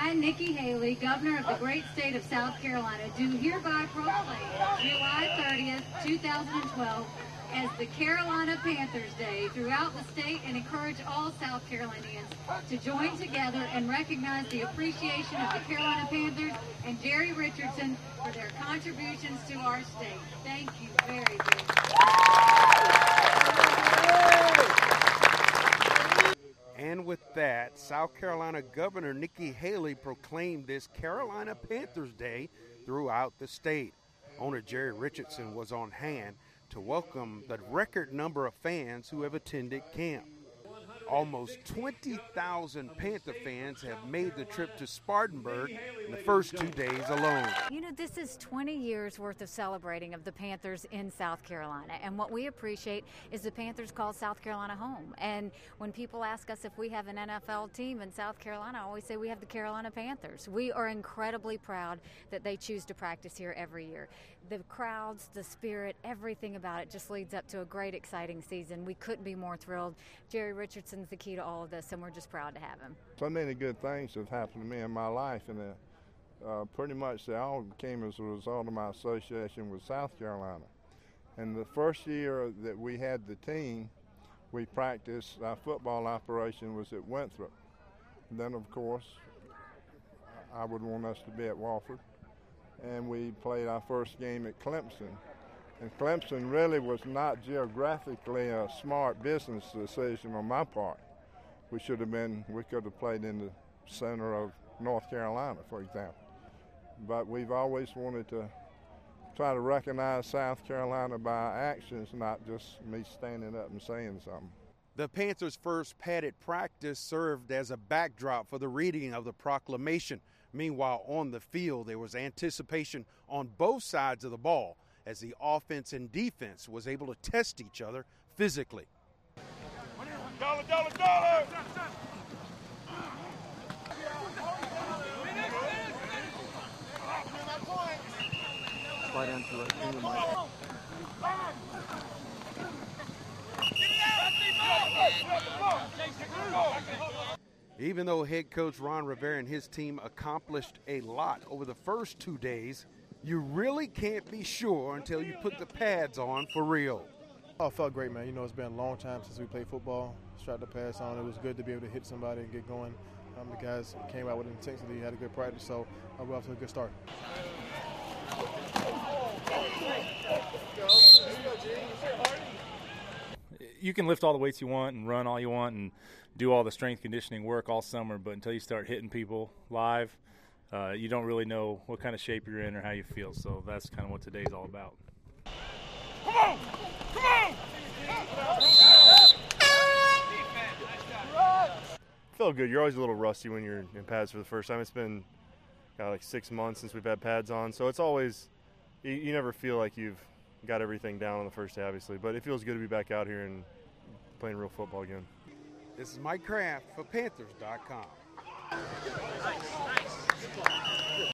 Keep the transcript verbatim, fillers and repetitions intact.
I, Nikki Haley, Governor of the great state of South Carolina, do hereby proclaim July thirtieth, two thousand twelve as the Carolina Panthers Day throughout the state, and encourage all South Carolinians to join together and recognize the appreciation of the Carolina Panthers and Jerry Richardson for their contributions to our state. Thank you very much. And with that, South Carolina Governor Nikki Haley proclaimed this Carolina Panthers Day throughout the state. Owner Jerry Richardson was on hand to welcome the record number of fans who have attended camp. Almost twenty thousand Panther fans have made the trip to Spartanburg in the first two days alone. You know, this is twenty years worth of celebrating of the Panthers in South Carolina. And what we appreciate is the Panthers call South Carolina home. And when people ask us if we have an N F L team in South Carolina, I always say we have the Carolina Panthers. We are incredibly proud that they choose to practice here every year. The crowds, the spirit, everything about it just leads up to a great, exciting season. We couldn't be more thrilled. Jerry Richardson's the key to all of this, and we're just proud to have him. So many good things have happened to me in my life, and uh, uh, pretty much they all came as a result of my association with South Carolina. And the first year that we had the team, we practiced, our football operation was at Winthrop. And then, of course, I would want us to be at Wofford. And we played our first game at Clemson. And Clemson really was not geographically a smart business decision on my part. We should have been, we could have played in the center of North Carolina, for example. But we've always wanted to try to recognize South Carolina by actions, not just me standing up and saying something. The Panthers' first padded practice served as a backdrop for the reading of the proclamation. Meanwhile, on the field, there was anticipation on both sides of the ball as the offense and defense was able to test each other physically. Dollar, dollar, dollar! Slide into it. Even though head coach Ron Rivera and his team accomplished a lot over the first two days, you really can't be sure until you put the pads on for real. Oh, it felt great, man. You know, it's been a long time since we played football. Strapped the pads on. It was good to be able to hit somebody and get going. Um, the guys came out with intensity, had a good practice, so uh, we're off to a good start. You can lift all the weights you want and run all you want and do all the strength conditioning work all summer, but until you start hitting people live, uh, you don't really know what kind of shape you're in or how you feel. So that's kind of what today's all about. Come on! Come on! Felt good. You're always a little rusty when you're in pads for the first time. It's been got like six months since we've had pads on, so it's always you, you never feel like you've got everything down on the first day, obviously, but it feels good to be back out here and playing real football again. This is Mike Kraft for Panthers dot com.